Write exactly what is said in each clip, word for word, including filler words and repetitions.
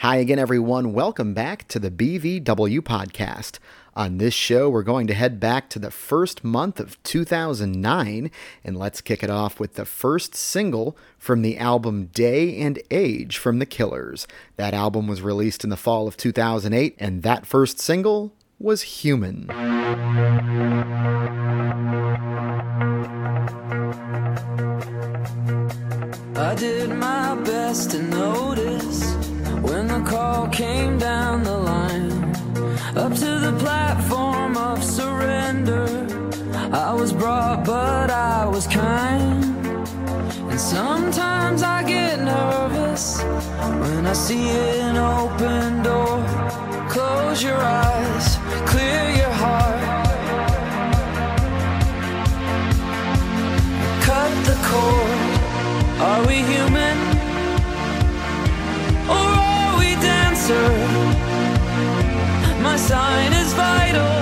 Hi again, everyone. Welcome back to the B V W podcast. On this show, we're going to head back to the first month of two thousand nine, and let's kick it off with the first single from the album Day and Age from The Killers. That album was released in the fall of two thousand eight, and that first single was Human. I did my best to notice when the call came down the line, up to the platform of surrender. I was brought, but I was kind. And sometimes I get nervous when I see an open door. Close your eyes, clear your heart, cut the cord. Are we human? Or are we dancer? My sign is vital.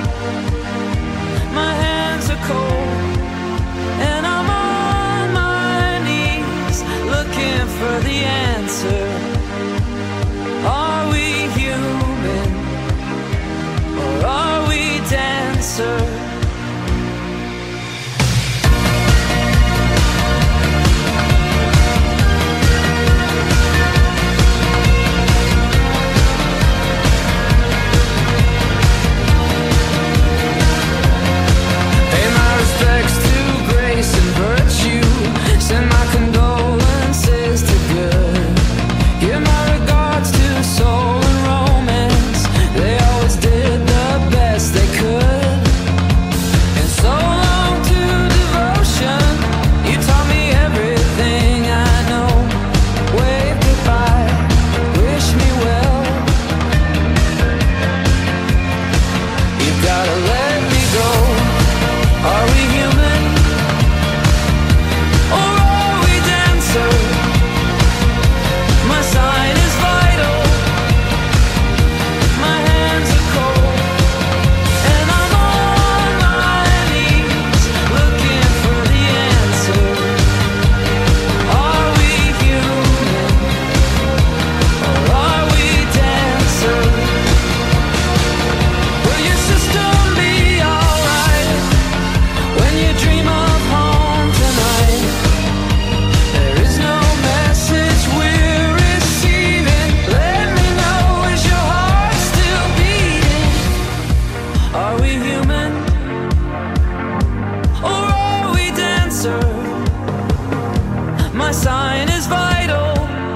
My hands are cold, and I'm on my knees looking for the answer. Are we human? Or are we dancer? Send my condolences to good. Give my regards to soul and romance. They always did the best they could. And so long to devotion. You taught me everything I know. Wave goodbye, wish me well. You gotta let me go. Are we human? My sign is vital. My hands are cold, and I'm on my knees looking for the answer. Are we human, or are we dancer? Will your system be alright when you dream of home tonight? There is no message we're receiving. Let me know, is your heart still beating? Are we human? Or are we dancer? My sign is vital.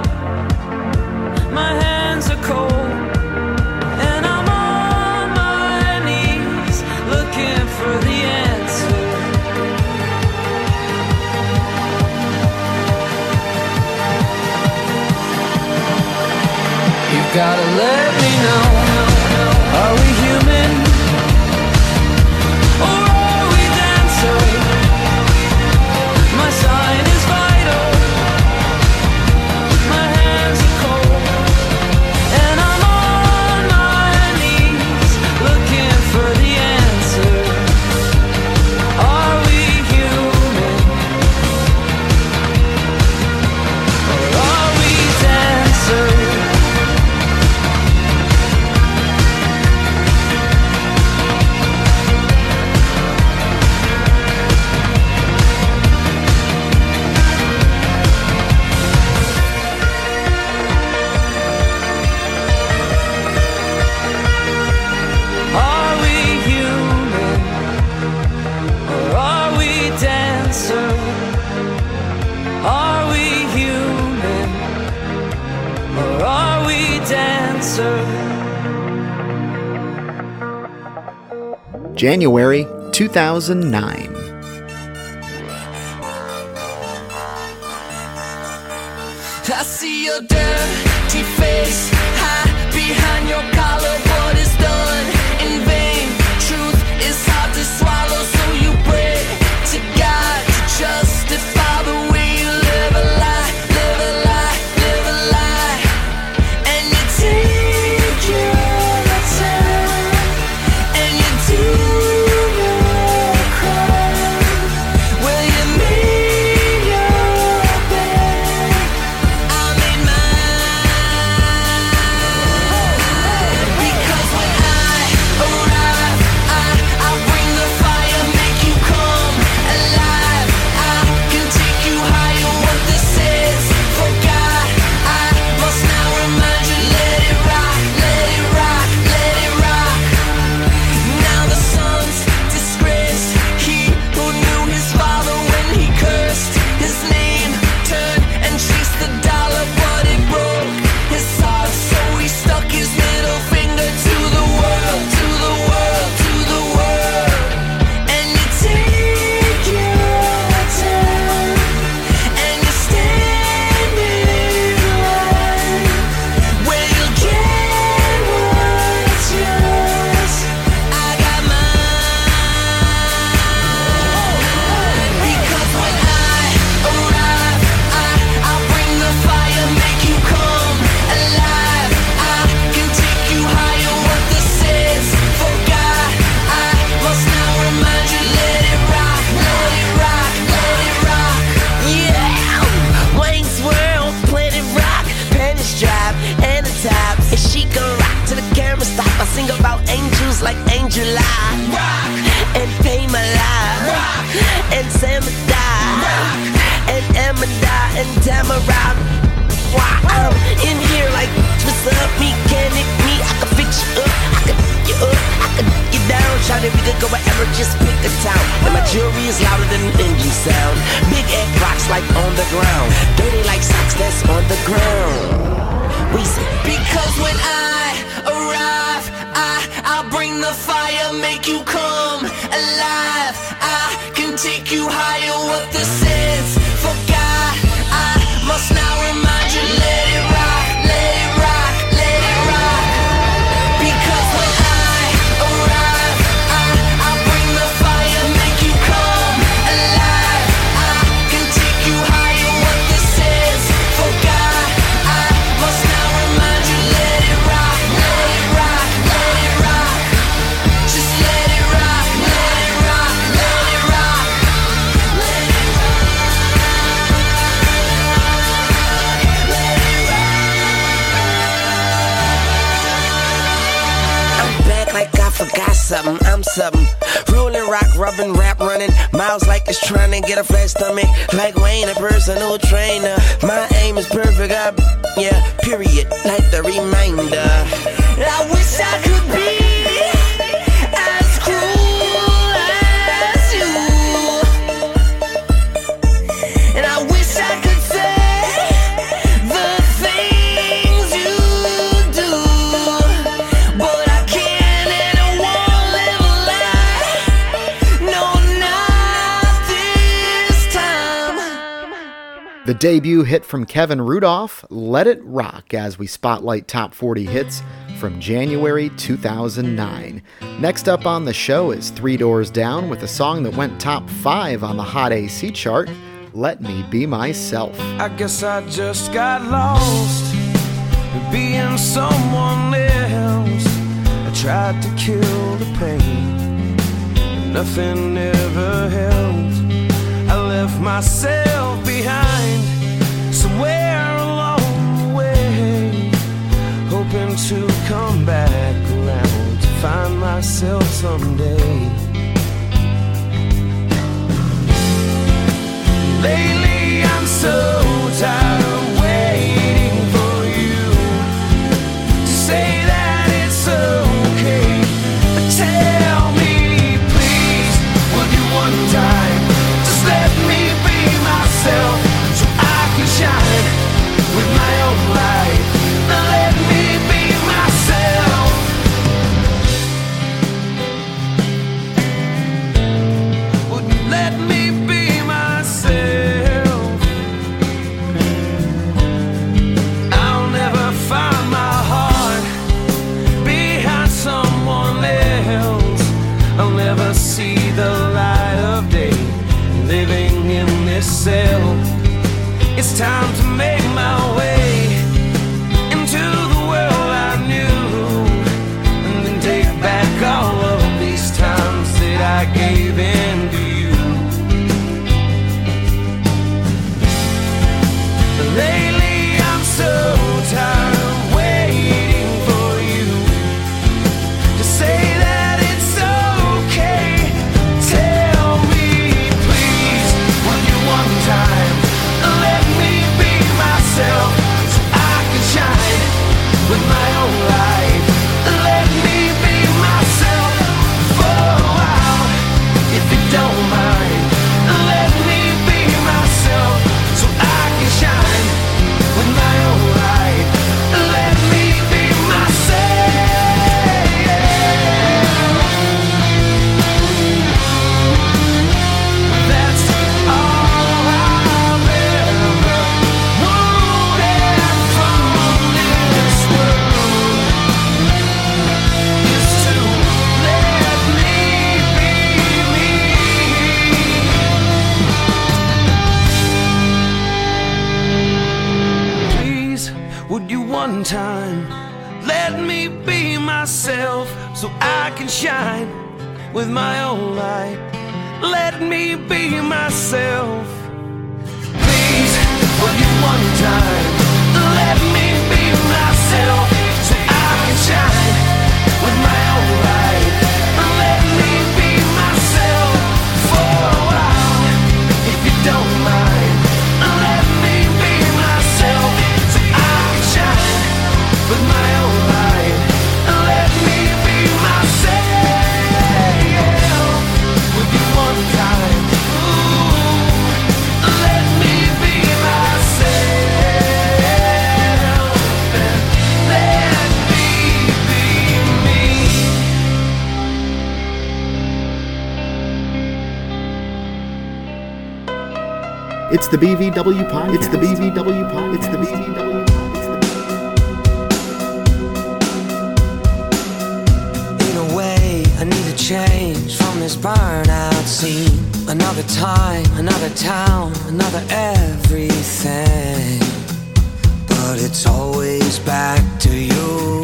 My hands are cold, and I'm on my knees looking for the answer. You gotta let me know. Are we human? Or are we dancer? My sign is vital. My hands are cold, and I'm on my knees looking for the answer. Are we human? Or are we dancer? Are we human, or are we dancer? Are we human, or are we dancer? January two thousand nine. I see your dirty face, hide behind your collar. What is done in vain? Truth is hard to swallow, so you pray to God to justify the way you live a lie, live a lie, live a lie. And you take your time, and you do your crime. Will you make your bed? I made mine. July. Rock. And pay my life. Rock. And Samadai. Rock. And Amadai and Tamara. Wow. I'm in here like, what's up, mechanic me? I can fix you up, I can you up, I can you down. Shout it, we could go wherever, just pick a town. And my jewelry is louder than an engine sound. Big egg rocks like on the ground. Dirty like socks that's on the ground. We say, because when I arrive, I, I'll bring the fire, make you come alive. I can take you higher, what this is. Forgot, I must now remind you, let it rock, let it rock, let it rock. Because when I arrive, I, I'll bring the fire, make you come alive. I can take you higher, what this is. Forgot, I must now remind you, let it rock, let it rock, let it rock. Just let it rock, let it rock, let it rock, let it rock. Like I forgot something, I'm something. Rolling, rock, rubbing, rap, running. Miles like it's trying to get a flat stomach. Like Wayne, a personal trainer. My aim is perfect, I, yeah, period. Like the reminder. I wish I could be as cruel as you. And I wish I could say the things you do. But I can't. The debut hit from Kevin Rudolph, Let It Rock, as we spotlight top forty hits from January two thousand nine. Next up on the show is Three Doors Down with a song that went top five on the Hot A C chart, Let Me Be Myself. I guess I just got lost being someone else. I tried to kill the pain, but nothing ever helped. I left myself behind somewhere along the way, hoping to come back around to find myself someday. Lately I'm so tired of waiting for you to say that it's okay. Tell me please, will you one time just let me be myself so I can shine with my own light. Let me be myself. Would you let me be myself? I'll never find my heart behind someone else. I'll never see the light of day living in this cell. It's time to make my way into the world I knew, and then take back all of these times that I gave in to you. Lately I'm so tired of waiting for you to say that it's okay. Tell me please, will you one time let me be myself so I can shine with my own light. Let me be myself for a while, if you don't mind. Let me be myself so I can shine with my own light. Let me be myself. That's all I've ever wanted from this world, is to let me be me. Please, would you one time let me be myself so I can shine with my own light? Let me be myself. Please, will you one time let me be myself so I can shine with my own light? It's the B V W Podcast. It's the B V W Podcast. It's the B V W Podcast. In a way, I need a change from this burnout scene. Another time, another town, another everything. But it's always back to you.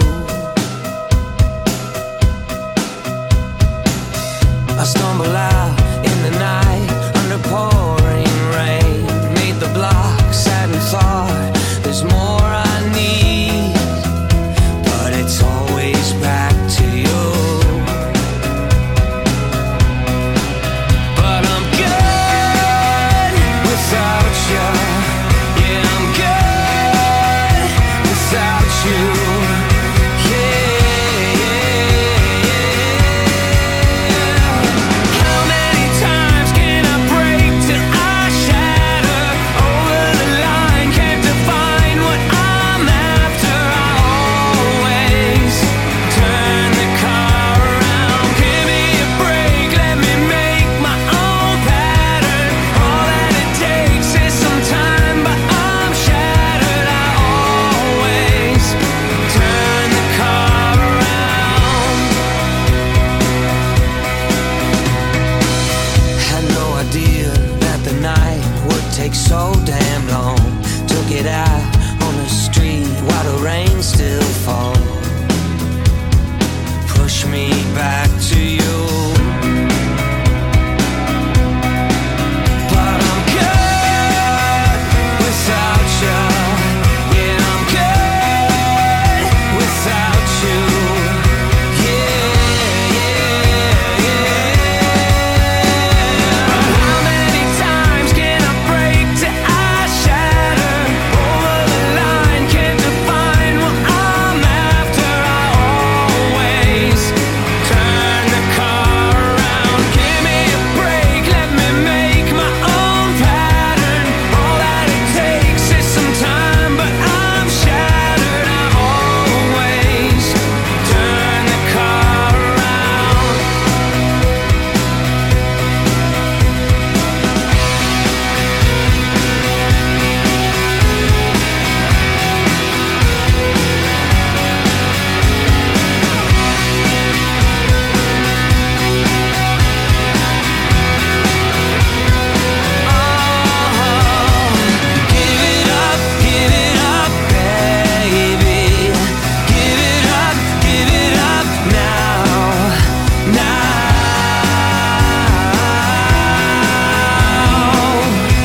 I stumble out in the night under pouring rain. Made the block, sat and thought there's more I need. But it's always back to you. But I'm good without you. Yeah, I'm good without you. So damn long, took it out on the street while the rain still falls. Push me back to you. But I'm good without you. Yeah, I'm good without you. Yeah, yeah, yeah. But how many times can I break till I shatter? Over the line, can't define what I'm after. I always turn the car around. Give me a break, let me make my own pattern. All that it takes is some time, but I'm shattered. I always turn the car around. Give it up, give it up, baby. Give it up, give it up now, now.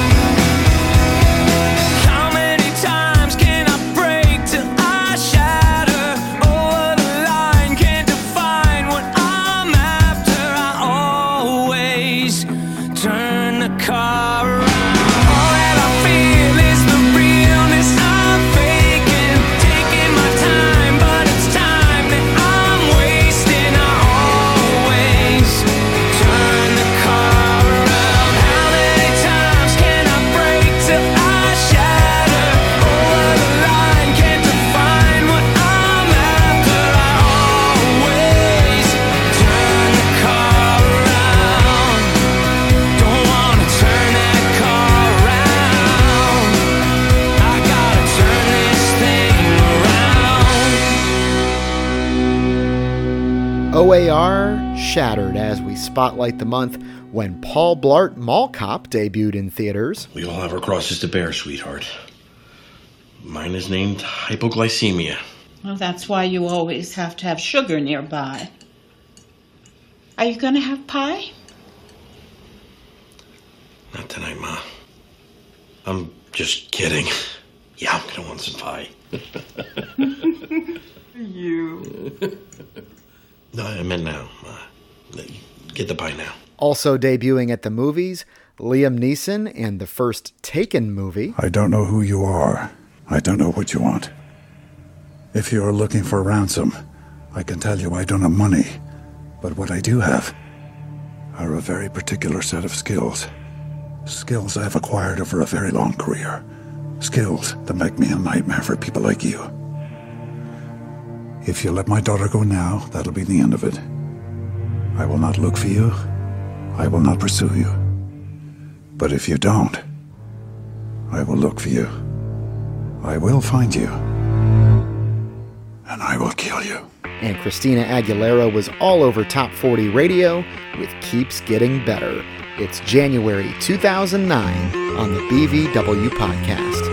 How many times can I break till I shatter? Over the line, can't define what I'm after. I always turn the car around. All that I feel is the realness I'm faking. Taking my time, but it's time that I'm wasting. I always turn the car around. How many times can I break till I shatter? Over the line, can't define what I'm after. I always turn the car around. Don't wanna turn that car around. I gotta turn this thing around. O A R Shattered as we spotlight the month when Paul Blart Mall Cop debuted in theaters. We all have our crosses to bear, sweetheart. Mine is named hypoglycemia. Well, that's why you always have to have sugar nearby. Are you going to have pie? Not tonight, Ma. I'm just kidding. Yeah, I'm gonna want some pie. You. No, I meant now, Ma. Get the pie now. Also debuting at the movies, Liam Neeson and the first Taken movie. I don't know who you are. I don't know what you want. If you are looking for ransom, I can tell you I don't have money. But what I do have are a very particular set of skills. Skills I've acquired over a very long career. Skills that make me a nightmare for people like you. If you let my daughter go now, that'll be the end of it. I will not look for you. I will not pursue you. But if you don't, I will look for you. I will find you. And I will kill you. And Christina Aguilera was all over Top forty Radio with Keeps Getting Better. It's January two thousand nine on the B V W Podcast.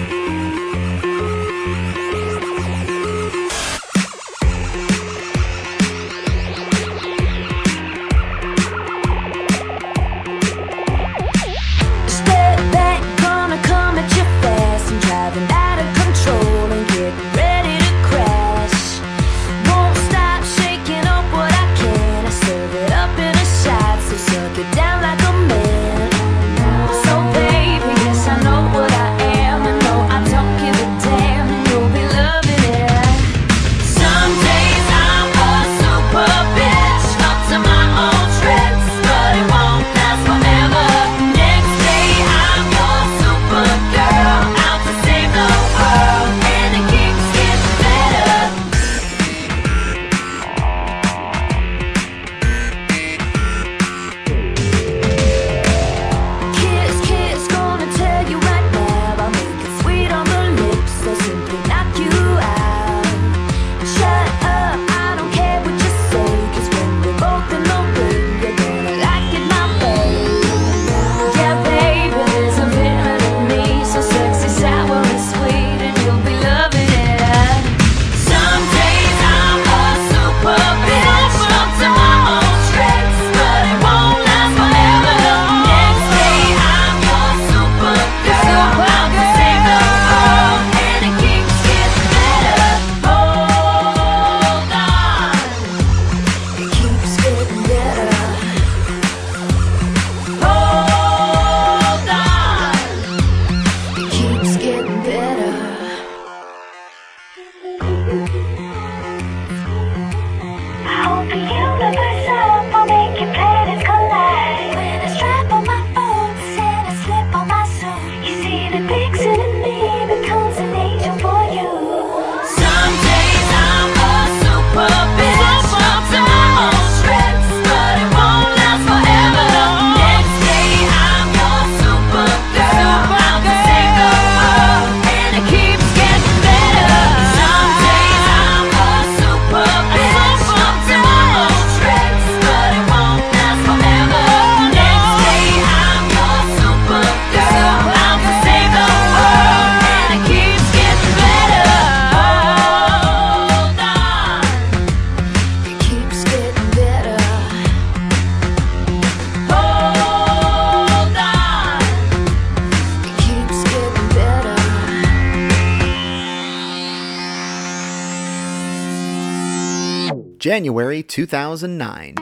January two thousand nine.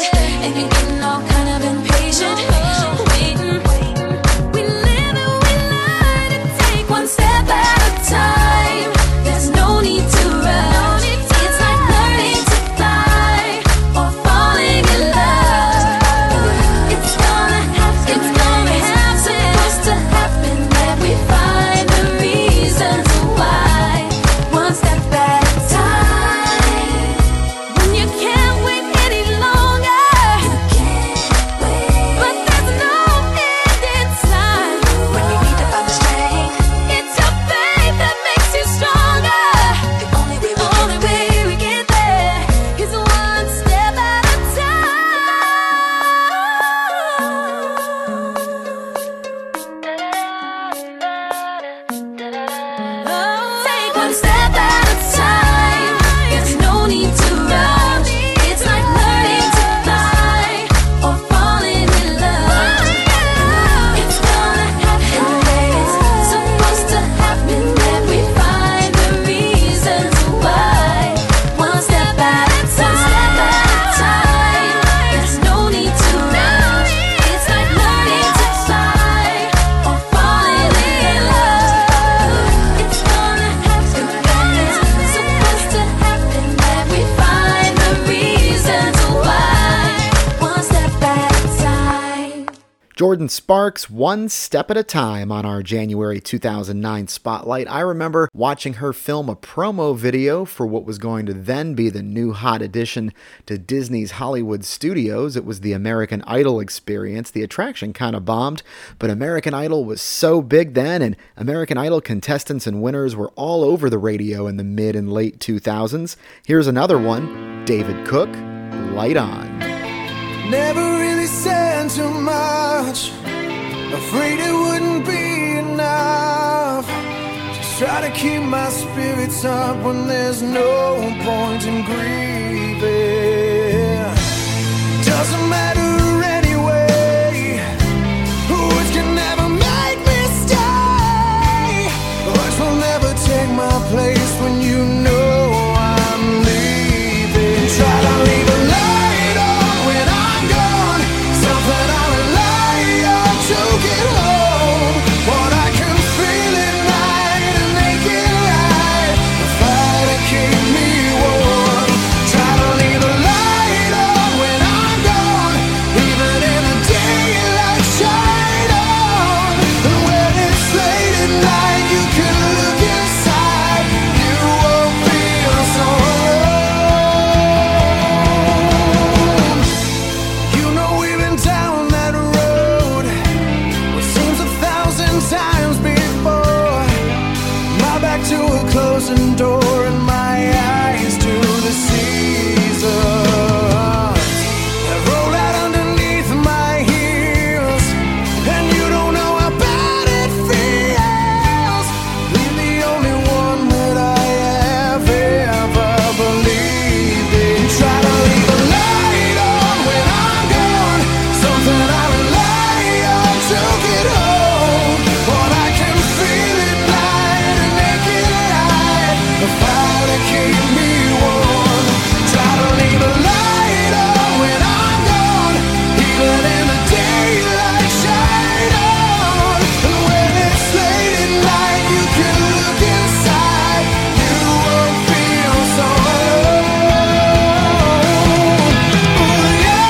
And you're getting all kind of impatient. Waiting, we live and we Jordin Sparks, One Step at a Time on our January two thousand nine Spotlight. I remember watching her film a promo video for what was going to then be the new hot addition to Disney's Hollywood Studios. It was the American Idol experience. The attraction kind of bombed, but American Idol was so big then, and American Idol contestants and winners were all over the radio in the mid and late two thousands. Here's another one, David Cook, Light On. Never really said too much, afraid it wouldn't be enough. Just try to keep my spirits up when there's no point in grieving. Doesn't matter anyway, words can never make me stay. Words will never take my place when you know I'm leaving. Try to leave a light on when I'm gone, something I rely on to get home. What I can feel at night and make it right, the fire to keep me warm. Try to leave a light on when I'm gone, even in the daylight shine on. And when it's late at night, you can look inside, you won't feel so alone. You know we've been down that road, what seems a thousand times before. My back to a closing door and my eyes to the seasons that roll out underneath my heels. And you don't know how bad it feels. You're the only one that I have ever believed in. Try to leave a light on when I'm gone, something I rely on to get home. What I can feel at night and make it right, the fire to keep me warm. Try to leave a light on when I'm gone, even in the daylight shine on. And when it's late at night, you can look inside, you won't feel so alone. Oh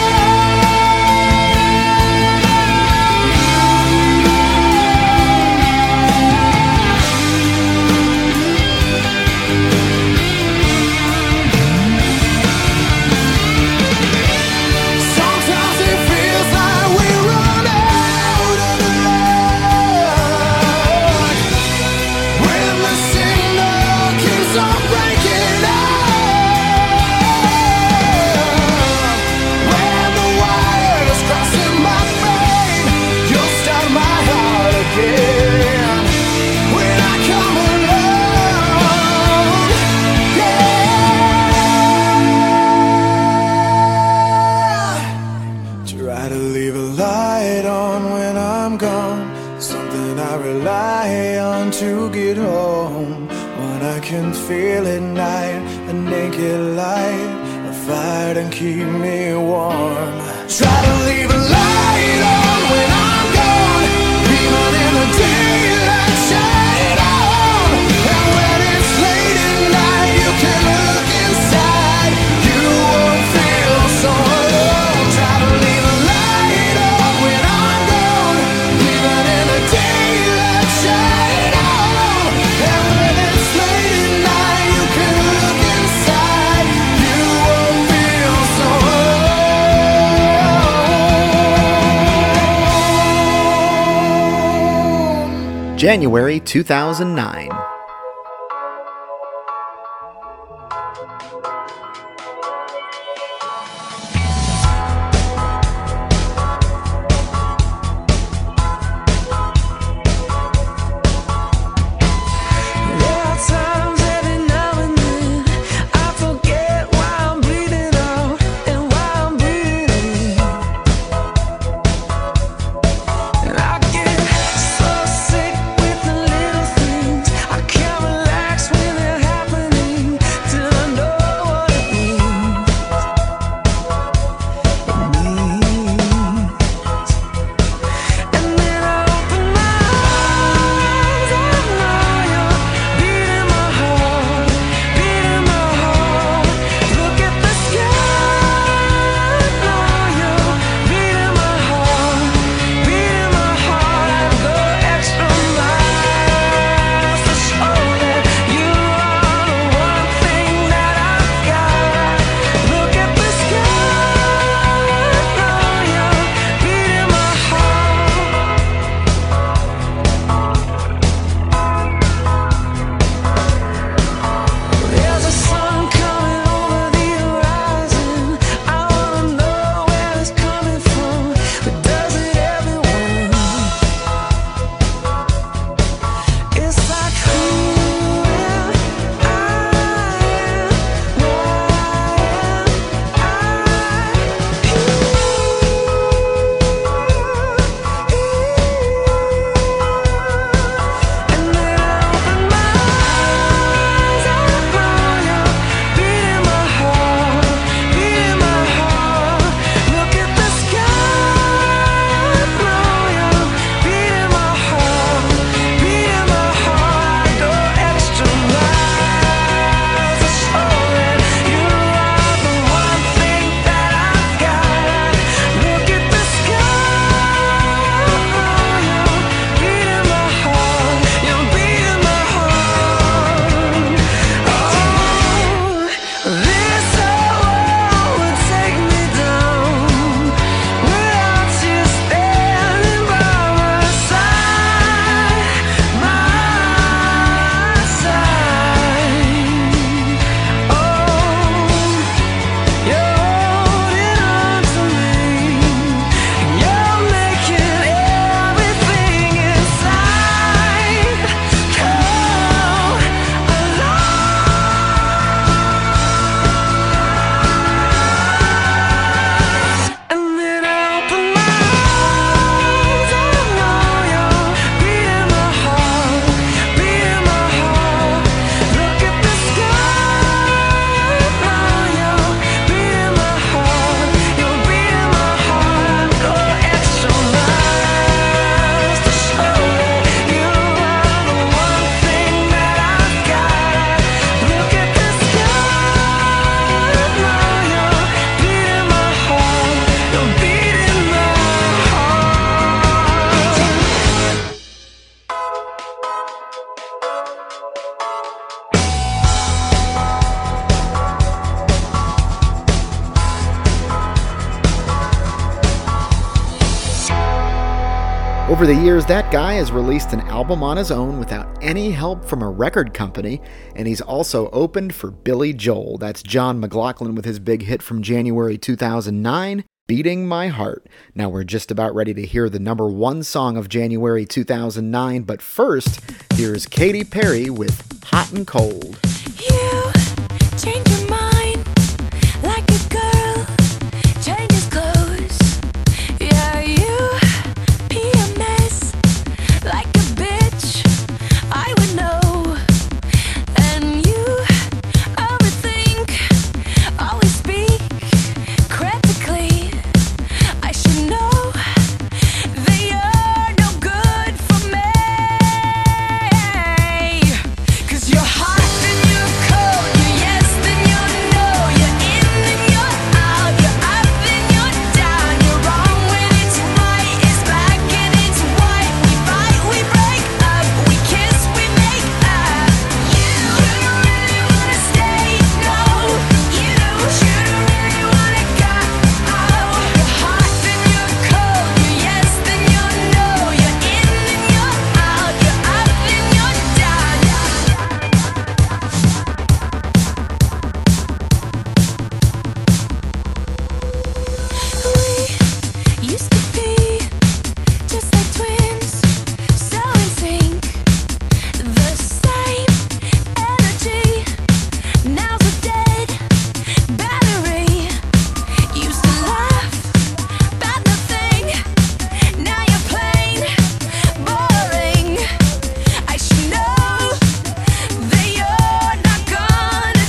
sometimes it feels like we run out of luck, when the signal keeps on breaking up, when the wires crossing my brain, you'll start my heart again. When I come alone, yeah. Try to leave a light on when I'm gone, something I rely on to get home. When I can feel at night, a naked light, a fire to keep me warm. Try to leave a light on when I'm gone, even in the daylight shine on. And when it's late at night, you can look inside, you won't feel so alone. Try to leave a light on when I'm gone, even in the daylight shine on. And when it's late at night, you can look inside, you won't feel so alone. January two thousand nine. There are times every now and then I forget why I'm breathing out and why I'm breathing. And I get so sick with the little things I keep Over the years, that guy has released an album on his own without any help from a record company, and he's also opened for Billy Joel. That's John McLaughlin with his big hit from January two thousand nine, Beating My Heart. Now we're just about ready to hear the number one song of January two thousand nine, but first, here's Katy Perry with Hot and Cold. You change your mind like a girl changes clothes. Yeah, you P M S like a bitch. I would know. And you overthink, always speak critically. I should know that you're no good for me. 'Cause you're hot and you're cold, you're yes then you're no, you're in then you're out, you're up then you're down, you're wrong when it's right, it's black and it's white. We fight, we break up, we kiss, we make up. You, you don't really wanna stay, no. You, you don't really wanna go. You're hot then you're cold, you're yes then you're no, you're in then you're out, you're up then you're down. We used to be just like twins, so in sync, the same energy. Now's a dead battery. Used to laugh about nothing. Now you're plain boring. I should know that you're not gonna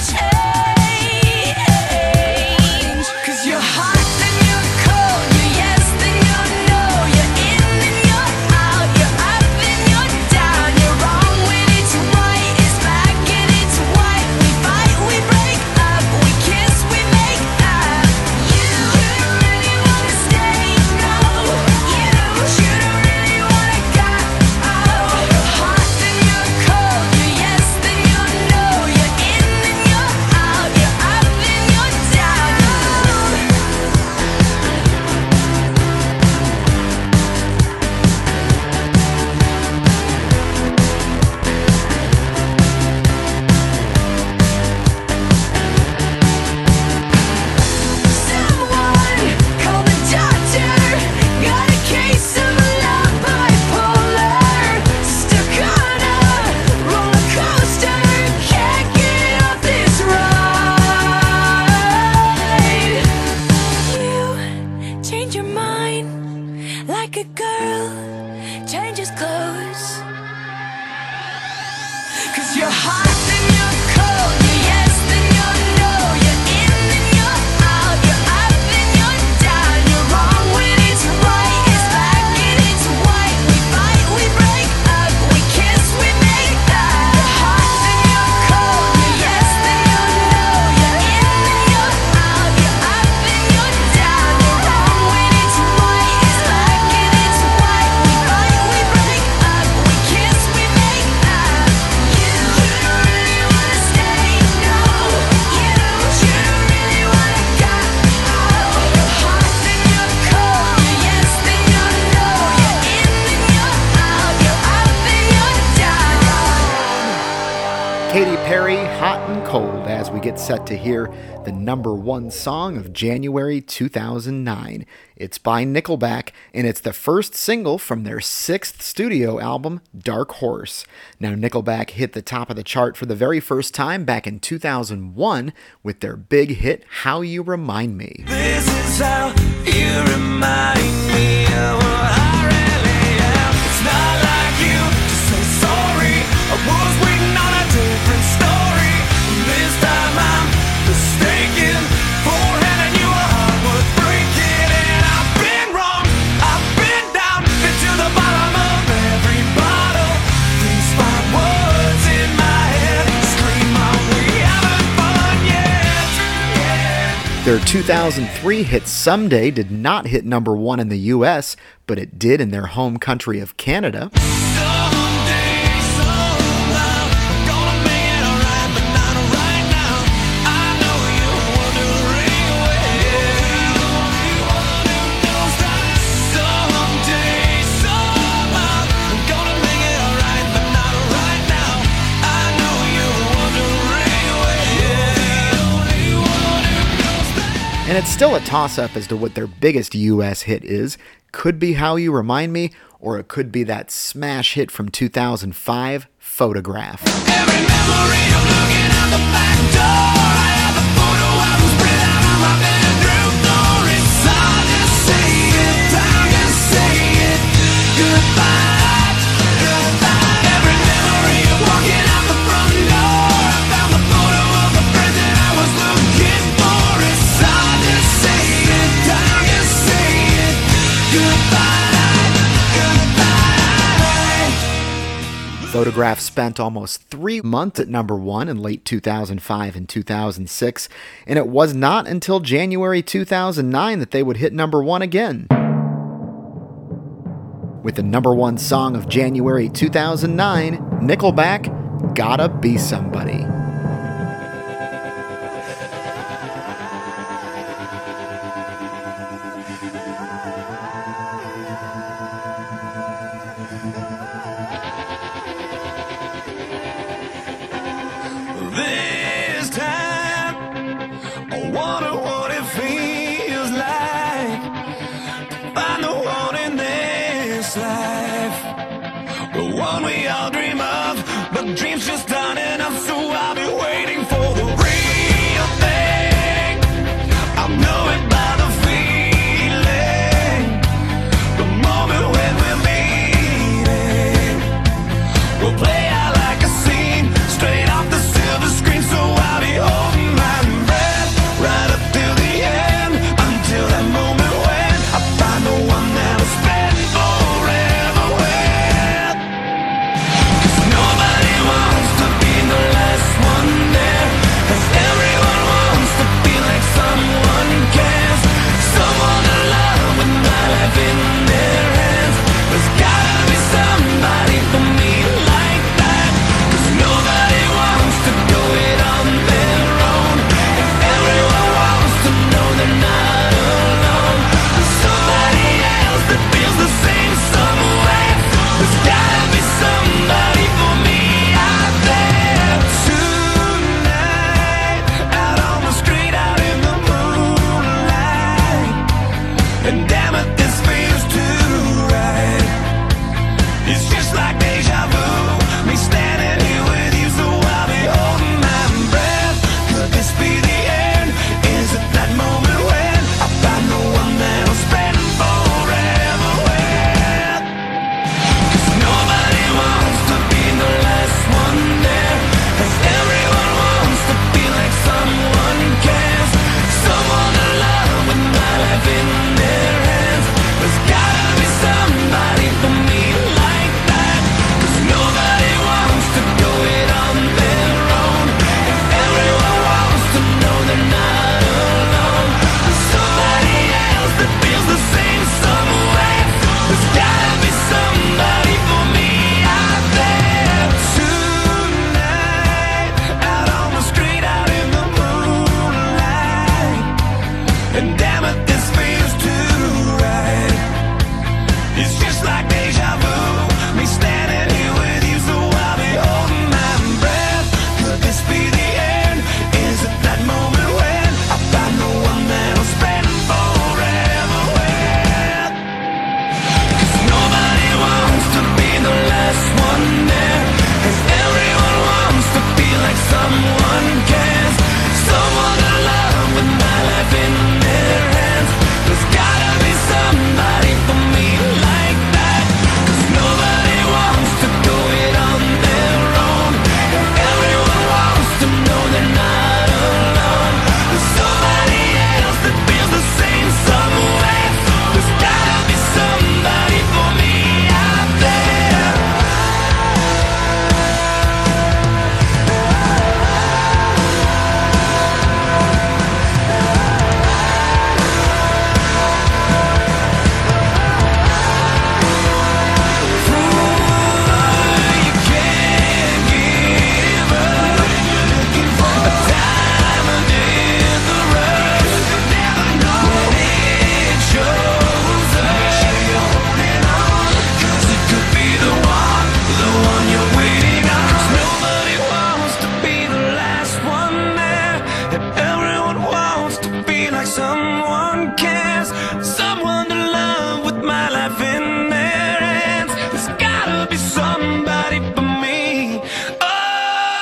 change. 'Cause you're hot then you're cold, you're yes then you're no, you're in then you're out, you're up then you're down, you're wrong when it's right, it's black and it's white. We fight, we break up, we kiss, we make up. You, you don't really wanna stay, no. You, you don't really wanna go. You're hot then you're cold, you're yes then you're no, you're in then you're out, you're up then you're down. Someone call the doctor. Got a case of love bipolar. Stuck on a roller coaster. Can't get off this ride. You change your mind like a girl changes clothes. 'Cause you're hot then you're cold, you're yes then you're no, you're in then you're out, you're up then you're down, you're wrong when it's right, it's black and it's white. We fight, we break up, we kiss, we make up. You're hot then you're cold, you're yes then you're no, you're in then you're out, you're up then you're down, you're wrong when it's right, it's black and it's white. We fight, we break up, we kiss, we make up. You, you don't really wanna stay, no. You, you don't really wanna go. You're hot then you're cold, you're yes then you're no, you're in then you're out, you're up then you're down. Katy Perry, Hot and Cold, as we get set to hear the number one song of January two thousand nine. It's by Nickelback, and it's the first single from their sixth studio album, Dark Horse. Now, Nickelback hit the top of the chart for the very first time back in two thousand one with their big hit, How You Remind Me. This is how you remind me of what I really am. It's not like you to say sorry. I was waiting on a different story. This time I'm mistaken for handing you a heart worth breaking. And I've been wrong, I've been down, been to the bottom of every bottle. These five words in my head scream out, we haven't fun yet. Yeah. Their two thousand three hit Someday did not hit number one in the U S, but it did in their home country of Canada. Someday, somehow, gonna make it alright, but not right now. I know you wondering where. Someday, somehow. And it's still a toss-up as to what their biggest U S hit is. Could be How You Remind Me, or it could be that smash hit from two thousand five, Photograph. Every memory of looking out the back door. I have a photo album spread out on my bedroom floor. It's hard to say it, time to say it. Goodbye, goodbye. Every memory of walking out the front door. I found the photo of the present I was looking for. It's hard to say it, time to say it. Goodbye, goodbye. Photograph spent almost three months at number one in late two thousand five and two thousand six, and it was not until January two thousand nine that they would hit number one again. With the number one song of January two thousand nine, Nickelback, Gotta Be Somebody. This time, I wonder what it feels like to find the one in this life, the one we all dream of, but dreams just aren't enough, so I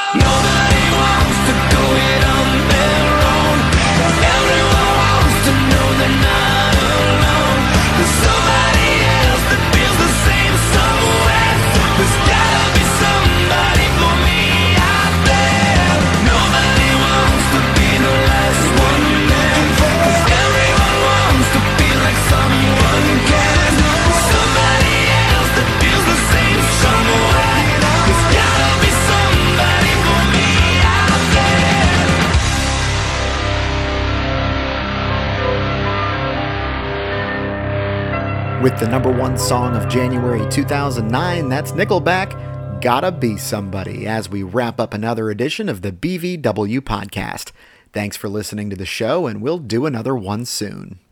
Nobody wants to go it on their own. Everyone wants to know they're not alone. There's somebody else that feels the same somewhere. There's gotta be somebody for me out there. Nobody wants to be the last one there. 'Cause everyone wants to feel like someone cares. There's somebody else that feels the same somewhere. There's gotta be somebody for me out there. With the number one song of January two thousand nine, that's Nickelback, Gotta Be Somebody, as we wrap up another edition of the B V W podcast. Thanks for listening to the show, and we'll do another one soon.